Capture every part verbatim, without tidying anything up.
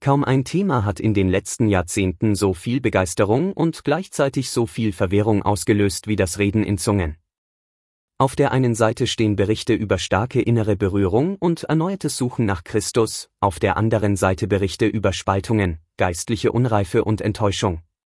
Kaum ein Thema hat in den letzten Jahrzehnten so viel Begeisterung und gleichzeitig so viel Verwirrung ausgelöst wie das Reden in Zungen. Auf der einen Seite stehen Berichte über starke innere Berührung und erneutes Suchen nach Christus, auf der anderen Seite Berichte über Spaltungen, geistliche Unreife und Enttäuschung.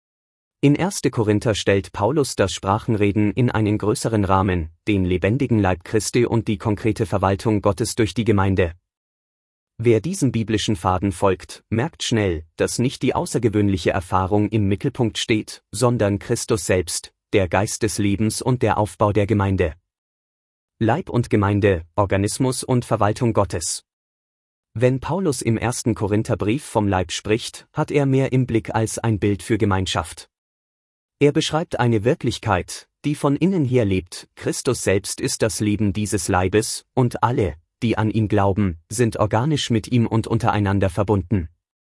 In erster Korinther stellt Paulus das Sprachenreden in einen größeren Rahmen, den lebendigen Leib Christi und die konkrete Verwaltung Gottes durch die Gemeinde. Wer diesem biblischen Faden folgt, merkt schnell, dass nicht die außergewöhnliche Erfahrung im Mittelpunkt steht, sondern Christus selbst, der Geist des Lebens und der Aufbau der Gemeinde. Leib und Gemeinde, Organismus und Verwaltung Gottes. Wenn Paulus im ersten Korintherbrief vom Leib spricht, hat er mehr im Blick als ein Bild für Gemeinschaft. Er beschreibt eine Wirklichkeit, die von innen her lebt. Christus selbst ist das Leben dieses Leibes, und alle, die an ihn glauben, sind organisch mit ihm und untereinander verbunden.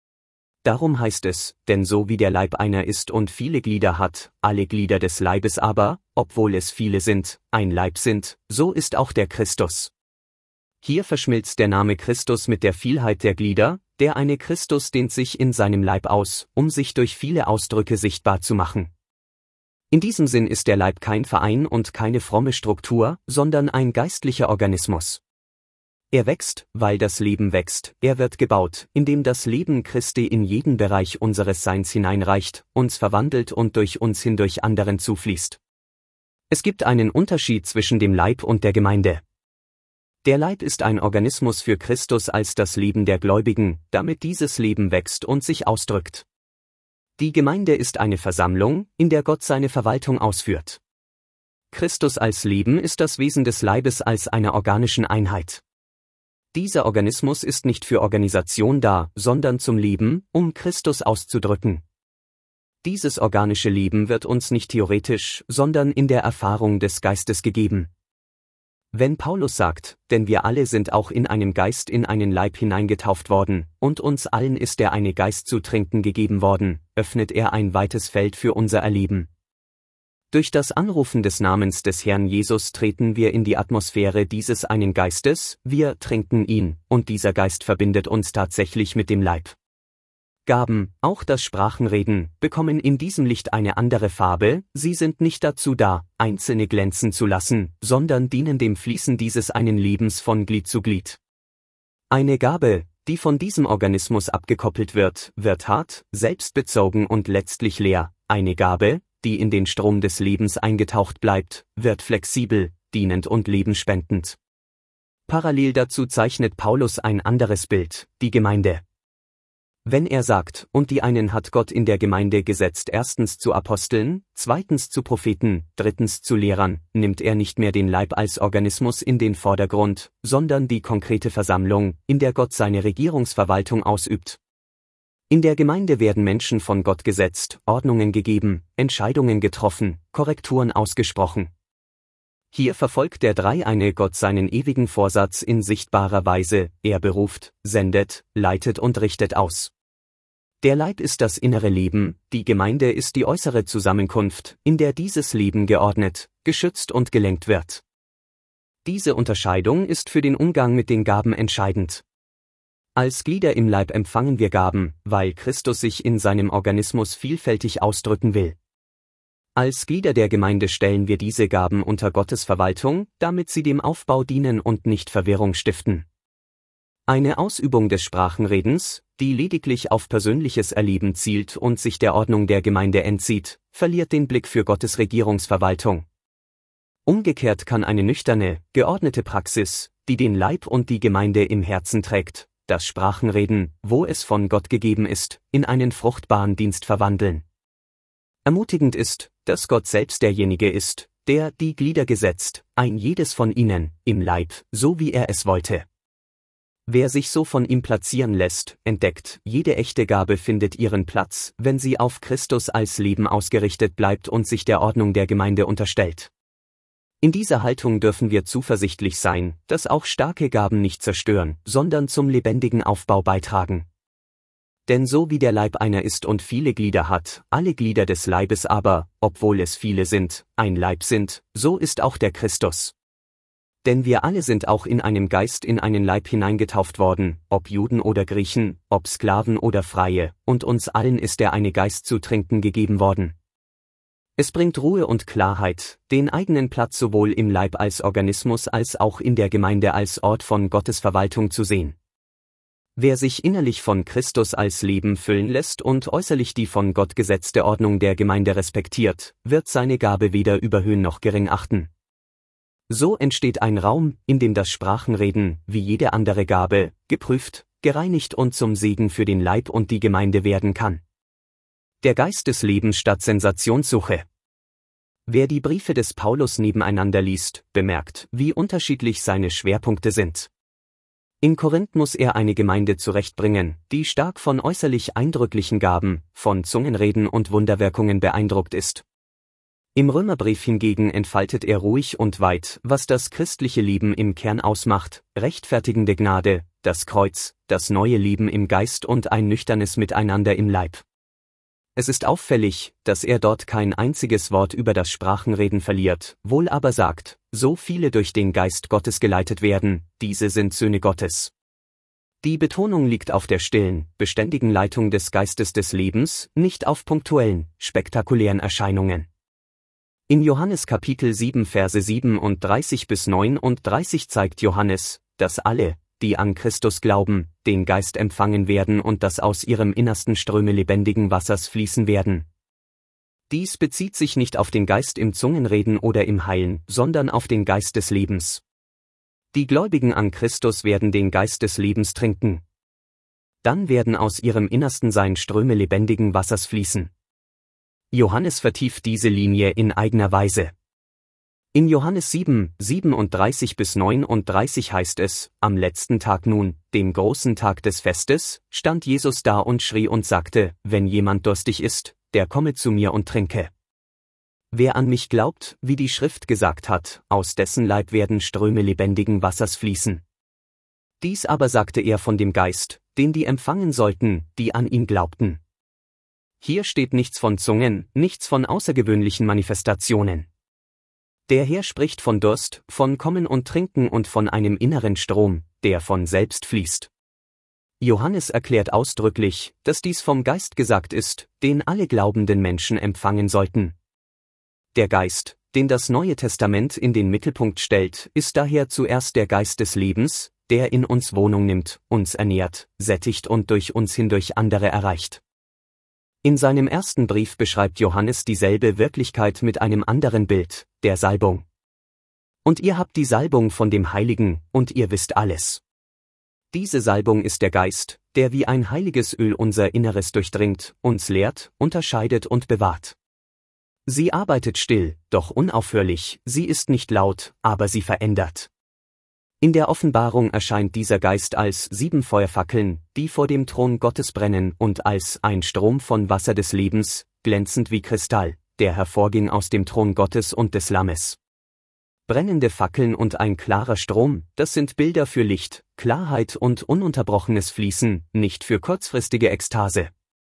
Darum heißt es, denn so wie der Leib einer ist und viele Glieder hat, alle Glieder des Leibes aber, obwohl es viele sind, ein Leib sind, so ist auch der Christus. Hier verschmilzt der Name Christus mit der Vielheit der Glieder, der eine Christus dehnt sich in seinem Leib aus, um sich durch viele Ausdrücke sichtbar zu machen. In diesem Sinn ist der Leib kein Verein und keine fromme Struktur, sondern ein geistlicher Organismus. Er wächst, weil das Leben wächst, er wird gebaut, indem das Leben Christi in jeden Bereich unseres Seins hineinreicht, uns verwandelt und durch uns hindurch anderen zufließt. Es gibt einen Unterschied zwischen dem Leib und der Gemeinde. Der Leib ist ein Organismus für Christus als das Leben der Gläubigen, damit dieses Leben wächst und sich ausdrückt. Die Gemeinde ist eine Versammlung, in der Gott seine Verwaltung ausführt. Christus als Leben ist das Wesen des Leibes als einer organischen Einheit. Dieser Organismus ist nicht für Organisation da, sondern zum Leben, um Christus auszudrücken. Dieses organische Leben wird uns nicht theoretisch, sondern in der Erfahrung des Geistes gegeben. Wenn Paulus sagt, denn wir alle sind auch in einem Geist in einen Leib hineingetauft worden, und uns allen ist der eine Geist zu trinken gegeben worden, öffnet er ein weites Feld für unser Erleben. Durch das Anrufen des Namens des Herrn Jesus treten wir in die Atmosphäre dieses einen Geistes, wir trinken ihn, und dieser Geist verbindet uns tatsächlich mit dem Leib. Gaben, auch das Sprachenreden, bekommen in diesem Licht eine andere Farbe, sie sind nicht dazu da, Einzelne glänzen zu lassen, sondern dienen dem Fließen dieses einen Lebens von Glied zu Glied. Eine Gabe, die von diesem Organismus abgekoppelt wird, wird hart, selbstbezogen und letztlich leer, eine Gabe, die in den Strom des Lebens eingetaucht bleibt, wird flexibel, dienend und lebenspendend. Parallel dazu zeichnet Paulus ein anderes Bild, die Gemeinde. Wenn er sagt, und die einen hat Gott in der Gemeinde gesetzt, erstens zu Aposteln, zweitens zu Propheten, drittens zu Lehrern, nimmt er nicht mehr den Leib als Organismus in den Vordergrund, sondern die konkrete Versammlung, in der Gott seine Regierungsverwaltung ausübt. In der Gemeinde werden Menschen von Gott gesetzt, Ordnungen gegeben, Entscheidungen getroffen, Korrekturen ausgesprochen. Hier verfolgt der Dreieine Gott seinen ewigen Vorsatz in sichtbarer Weise, er beruft, sendet, leitet und richtet aus. Der Leib ist das innere Leben, die Gemeinde ist die äußere Zusammenkunft, in der dieses Leben geordnet, geschützt und gelenkt wird. Diese Unterscheidung ist für den Umgang mit den Gaben entscheidend. Als Glieder im Leib empfangen wir Gaben, weil Christus sich in seinem Organismus vielfältig ausdrücken will. Als Glieder der Gemeinde stellen wir diese Gaben unter Gottes Verwaltung, damit sie dem Aufbau dienen und nicht Verwirrung stiften. Eine Ausübung des Sprachenredens, die lediglich auf persönliches Erleben zielt und sich der Ordnung der Gemeinde entzieht, verliert den Blick für Gottes Regierungsverwaltung. Umgekehrt kann eine nüchterne, geordnete Praxis, die den Leib und die Gemeinde im Herzen trägt, das Sprachenreden, wo es von Gott gegeben ist, in einen fruchtbaren Dienst verwandeln. Ermutigend ist, dass Gott selbst derjenige ist, der die Glieder gesetzt, ein jedes von ihnen, im Leib, so wie er es wollte. Wer sich so von ihm platzieren lässt, entdeckt, jede echte Gabe findet ihren Platz, wenn sie auf Christus als Leben ausgerichtet bleibt und sich der Ordnung der Gemeinde unterstellt. In dieser Haltung dürfen wir zuversichtlich sein, dass auch starke Gaben nicht zerstören, sondern zum lebendigen Aufbau beitragen. Denn so wie der Leib einer ist und viele Glieder hat, alle Glieder des Leibes aber, obwohl es viele sind, ein Leib sind, so ist auch der Christus. Denn wir alle sind auch in einem Geist in einen Leib hineingetauft worden, ob Juden oder Griechen, ob Sklaven oder Freie, und uns allen ist der eine Geist zu trinken gegeben worden. Es bringt Ruhe und Klarheit, den eigenen Platz sowohl im Leib als Organismus als auch in der Gemeinde als Ort von Gottes Verwaltung zu sehen. Wer sich innerlich von Christus als Leben füllen lässt und äußerlich die von Gott gesetzte Ordnung der Gemeinde respektiert, wird seine Gabe weder überhöhen noch gering achten. So entsteht ein Raum, in dem das Sprachenreden, wie jede andere Gabe, geprüft, gereinigt und zum Segen für den Leib und die Gemeinde werden kann. Der Geist des Lebens statt Sensationssuche. Wer die Briefe des Paulus nebeneinander liest, bemerkt, wie unterschiedlich seine Schwerpunkte sind. In Korinth muss er eine Gemeinde zurechtbringen, die stark von äußerlich eindrücklichen Gaben, von Zungenreden und Wunderwirkungen beeindruckt ist. Im Römerbrief hingegen entfaltet er ruhig und weit, was das christliche Leben im Kern ausmacht: rechtfertigende Gnade, das Kreuz, das neue Leben im Geist und ein nüchternes Miteinander im Leib. Es ist auffällig, dass er dort kein einziges Wort über das Sprachenreden verliert, wohl aber sagt, so viele durch den Geist Gottes geleitet werden, diese sind Söhne Gottes. Die Betonung liegt auf der stillen, beständigen Leitung des Geistes des Lebens, nicht auf punktuellen, spektakulären Erscheinungen. In Johannes Kapitel sieben Verse siebenunddreißig bis neununddreißig zeigt Johannes, dass alle, die an Christus glauben, den Geist empfangen werden und dass aus ihrem Innersten Ströme lebendigen Wassers fließen werden. Dies bezieht sich nicht auf den Geist im Zungenreden oder im Heilen, sondern auf den Geist des Lebens. Die Gläubigen an Christus werden den Geist des Lebens trinken. Dann werden aus ihrem Innersten sein Ströme lebendigen Wassers fließen. Johannes vertieft diese Linie in eigener Weise. In Johannes sieben, siebenunddreißig bis neununddreißig heißt es: Am letzten Tag nun, dem großen Tag des Festes, stand Jesus da und schrie und sagte: Wenn jemand durstig ist, der komme zu mir und trinke. Wer an mich glaubt, wie die Schrift gesagt hat, aus dessen Leib werden Ströme lebendigen Wassers fließen. Dies aber sagte er von dem Geist, den die empfangen sollten, die an ihn glaubten. Hier steht nichts von Zungen, nichts von außergewöhnlichen Manifestationen. Der Herr spricht von Durst, von Kommen und Trinken und von einem inneren Strom, der von selbst fließt. Johannes erklärt ausdrücklich, dass dies vom Geist gesagt ist, den alle glaubenden Menschen empfangen sollten. Der Geist, den das Neue Testament in den Mittelpunkt stellt, ist daher zuerst der Geist des Lebens, der in uns Wohnung nimmt, uns ernährt, sättigt und durch uns hindurch andere erreicht. In seinem ersten Brief beschreibt Johannes dieselbe Wirklichkeit mit einem anderen Bild, der Salbung. Und ihr habt die Salbung von dem Heiligen, und ihr wisst alles. Diese Salbung ist der Geist, der wie ein heiliges Öl unser Inneres durchdringt, uns lehrt, unterscheidet und bewahrt. Sie arbeitet still, doch unaufhörlich, sie ist nicht laut, aber sie verändert. In der Offenbarung erscheint dieser Geist als sieben Feuerfackeln, die vor dem Thron Gottes brennen, und als ein Strom von Wasser des Lebens, glänzend wie Kristall, der hervorging aus dem Thron Gottes und des Lammes. Brennende Fackeln und ein klarer Strom, das sind Bilder für Licht, Klarheit und ununterbrochenes Fließen, nicht für kurzfristige Ekstase.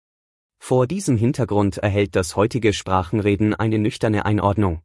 Vor diesem Hintergrund erhält das heutige Sprachenreden eine nüchterne Einordnung.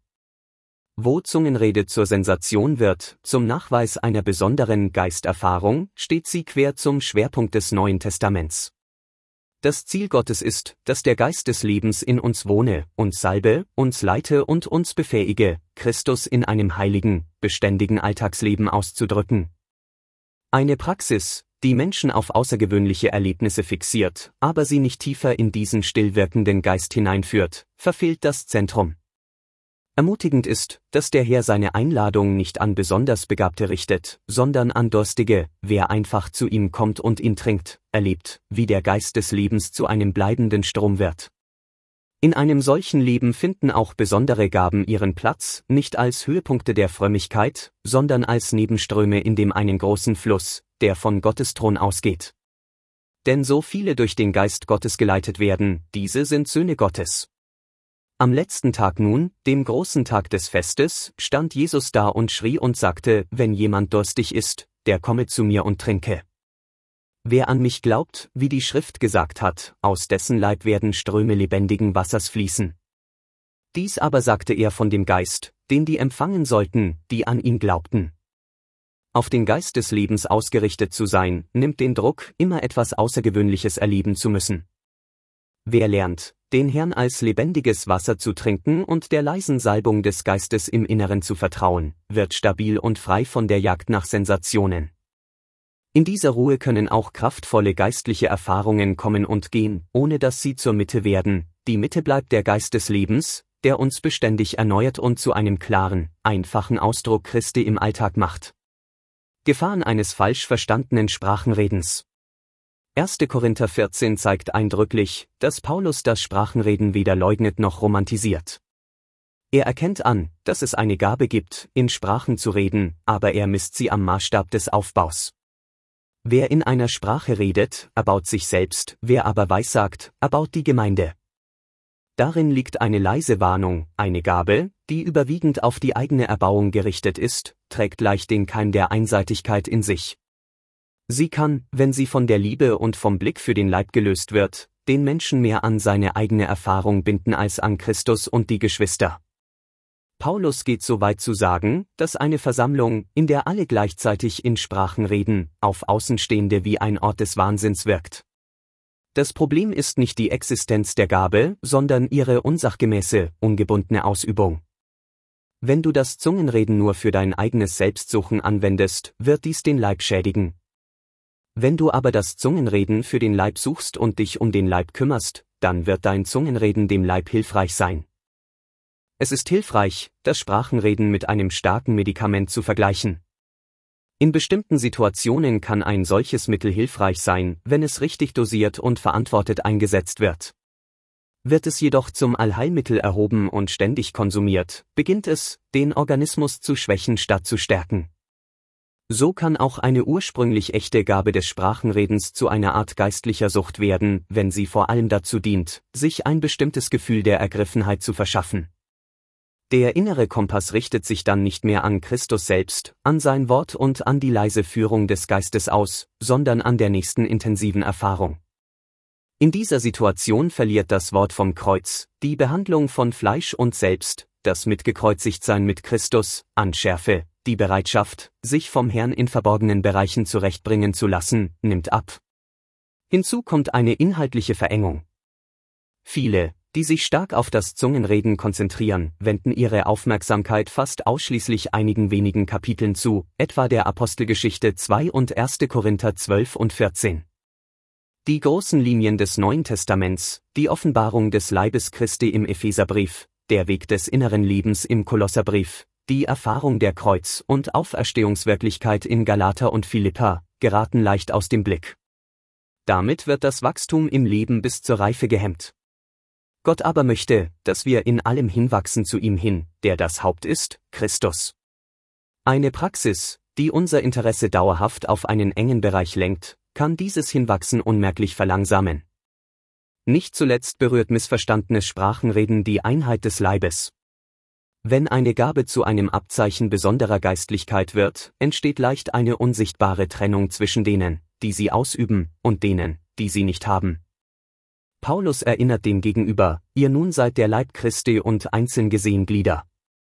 Wo Zungenrede zur Sensation wird, zum Nachweis einer besonderen Geisterfahrung, steht sie quer zum Schwerpunkt des Neuen Testaments. Das Ziel Gottes ist, dass der Geist des Lebens in uns wohne, uns salbe, uns leite und uns befähige, Christus in einem heiligen, beständigen Alltagsleben auszudrücken. Eine Praxis, die Menschen auf außergewöhnliche Erlebnisse fixiert, aber sie nicht tiefer in diesen still wirkenden Geist hineinführt, verfehlt das Zentrum. Ermutigend ist, dass der Herr seine Einladung nicht an besonders Begabte richtet, sondern an Durstige. Wer einfach zu ihm kommt und ihn trinkt, erlebt, wie der Geist des Lebens zu einem bleibenden Strom wird. In einem solchen Leben finden auch besondere Gaben ihren Platz, nicht als Höhepunkte der Frömmigkeit, sondern als Nebenströme in dem einen großen Fluss, der von Gottes Thron ausgeht. Denn so viele durch den Geist Gottes geleitet werden, diese sind Söhne Gottes. Am letzten Tag nun, dem großen Tag des Festes, stand Jesus da und schrie und sagte: Wenn jemand durstig ist, der komme zu mir und trinke. Wer an mich glaubt, wie die Schrift gesagt hat, aus dessen Leib werden Ströme lebendigen Wassers fließen. Dies aber sagte er von dem Geist, den die empfangen sollten, die an ihn glaubten. Auf den Geist des Lebens ausgerichtet zu sein, nimmt den Druck, immer etwas Außergewöhnliches erleben zu müssen. Wer lernt, den Herrn als lebendiges Wasser zu trinken und der leisen Salbung des Geistes im Inneren zu vertrauen, wird stabil und frei von der Jagd nach Sensationen. In dieser Ruhe können auch kraftvolle geistliche Erfahrungen kommen und gehen, ohne dass sie zur Mitte werden. Die Mitte bleibt der Geist des Lebens, der uns beständig erneuert und zu einem klaren, einfachen Ausdruck Christi im Alltag macht. Gefahren eines falsch verstandenen Sprachenredens. erster Korinther vierzehn zeigt eindrücklich, dass Paulus das Sprachenreden weder leugnet noch romantisiert. Er erkennt an, dass es eine Gabe gibt, in Sprachen zu reden, aber er misst sie am Maßstab des Aufbaus. Wer in einer Sprache redet, erbaut sich selbst, wer aber weissagt, erbaut die Gemeinde. Darin liegt eine leise Warnung, eine Gabe, die überwiegend auf die eigene Erbauung gerichtet ist, trägt leicht den Keim der Einseitigkeit in sich. Sie kann, wenn sie von der Liebe und vom Blick für den Leib gelöst wird, den Menschen mehr an seine eigene Erfahrung binden als an Christus und die Geschwister. Paulus geht so weit zu sagen, dass eine Versammlung, in der alle gleichzeitig in Sprachen reden, auf Außenstehende wie ein Ort des Wahnsinns wirkt. Das Problem ist nicht die Existenz der Gabe, sondern ihre unsachgemäße, ungebundene Ausübung. Wenn du das Zungenreden nur für dein eigenes Selbstsuchen anwendest, wird dies den Leib schädigen. Wenn du aber das Zungenreden für den Leib suchst und dich um den Leib kümmerst, dann wird dein Zungenreden dem Leib hilfreich sein. Es ist hilfreich, das Sprachenreden mit einem starken Medikament zu vergleichen. In bestimmten Situationen kann ein solches Mittel hilfreich sein, wenn es richtig dosiert und verantwortet eingesetzt wird. Wird es jedoch zum Allheilmittel erhoben und ständig konsumiert, beginnt es, den Organismus zu schwächen statt zu stärken. So kann auch eine ursprünglich echte Gabe des Sprachenredens zu einer Art geistlicher Sucht werden, wenn sie vor allem dazu dient, sich ein bestimmtes Gefühl der Ergriffenheit zu verschaffen. Der innere Kompass richtet sich dann nicht mehr an Christus selbst, an sein Wort und an die leise Führung des Geistes aus, sondern an der nächsten intensiven Erfahrung. In dieser Situation verliert das Wort vom Kreuz, die Behandlung von Fleisch und Selbst, das Mitgekreuzigtsein mit Christus, an Schärfe, die Bereitschaft, sich vom Herrn in verborgenen Bereichen zurechtbringen zu lassen, nimmt ab. Hinzu kommt eine inhaltliche Verengung. Viele, die sich stark auf das Zungenreden konzentrieren, wenden ihre Aufmerksamkeit fast ausschließlich einigen wenigen Kapiteln zu, etwa der Apostelgeschichte zwei und erster Korinther zwölf und vierzehn. Die großen Linien des Neuen Testaments, die Offenbarung des Leibes Christi im Epheserbrief, der Weg des inneren Lebens im Kolosserbrief, die Erfahrung der Kreuz- und Auferstehungswirklichkeit in Galater und Philippa, geraten leicht aus dem Blick. Damit wird das Wachstum im Leben bis zur Reife gehemmt. Gott aber möchte, dass wir in allem hinwachsen zu ihm hin, der das Haupt ist, Christus. Eine Praxis, die unser Interesse dauerhaft auf einen engen Bereich lenkt, kann dieses Hinwachsen unmerklich verlangsamen. Nicht zuletzt berührt missverstandenes Sprachenreden die Einheit des Leibes. Wenn eine Gabe zu einem Abzeichen besonderer Geistlichkeit wird, entsteht leicht eine unsichtbare Trennung zwischen denen, die sie ausüben, und denen, die sie nicht haben. Paulus erinnert dem Gegenüber, ihr nun seid der Leib Christi und einzeln gesehen Glieder.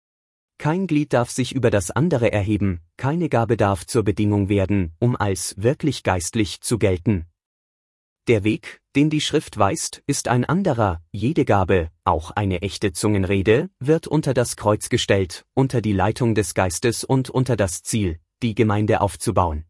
Kein Glied darf sich über das andere erheben, keine Gabe darf zur Bedingung werden, um als wirklich geistlich zu gelten. Der Weg, den die Schrift weist, ist ein anderer, jede Gabe, auch eine echte Zungenrede, wird unter das Kreuz gestellt, unter die Leitung des Geistes und unter das Ziel, die Gemeinde aufzubauen.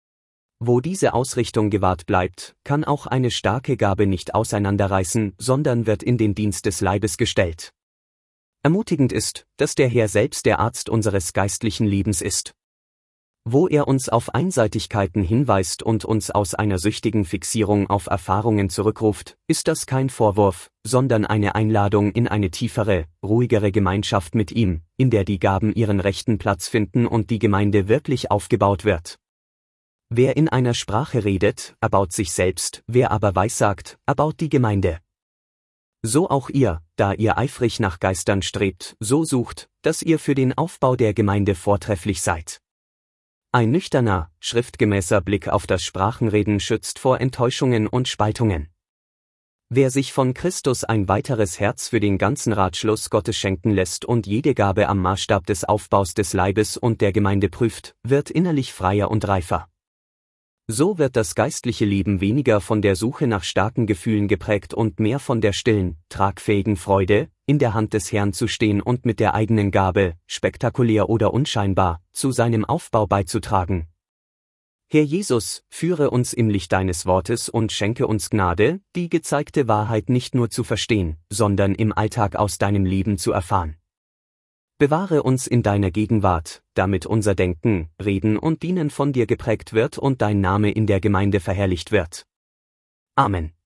Wo diese Ausrichtung gewahrt bleibt, kann auch eine starke Gabe nicht auseinanderreißen, sondern wird in den Dienst des Leibes gestellt. Ermutigend ist, dass der Herr selbst der Arzt unseres geistlichen Lebens ist. Wo er uns auf Einseitigkeiten hinweist und uns aus einer süchtigen Fixierung auf Erfahrungen zurückruft, ist das kein Vorwurf, sondern eine Einladung in eine tiefere, ruhigere Gemeinschaft mit ihm, in der die Gaben ihren rechten Platz finden und die Gemeinde wirklich aufgebaut wird. Wer in einer Sprache redet, erbaut sich selbst, wer aber weissagt, erbaut die Gemeinde. So auch ihr, da ihr eifrig nach Geistern strebt, so sucht, dass ihr für den Aufbau der Gemeinde vortrefflich seid. Ein nüchterner, schriftgemäßer Blick auf das Sprachenreden schützt vor Enttäuschungen und Spaltungen. Wer sich von Christus ein weiteres Herz für den ganzen Ratschluss Gottes schenken lässt und jede Gabe am Maßstab des Aufbaus des Leibes und der Gemeinde prüft, wird innerlich freier und reifer. So wird das geistliche Leben weniger von der Suche nach starken Gefühlen geprägt und mehr von der stillen, tragfähigen Freude, in der Hand des Herrn zu stehen und mit der eigenen Gabe, spektakulär oder unscheinbar, zu seinem Aufbau beizutragen. Herr Jesus, führe uns im Licht deines Wortes und schenke uns Gnade, die gezeigte Wahrheit nicht nur zu verstehen, sondern im Alltag aus deinem Leben zu erfahren. Bewahre uns in deiner Gegenwart, damit unser Denken, Reden und Dienen von dir geprägt wird und dein Name in der Gemeinde verherrlicht wird. Amen.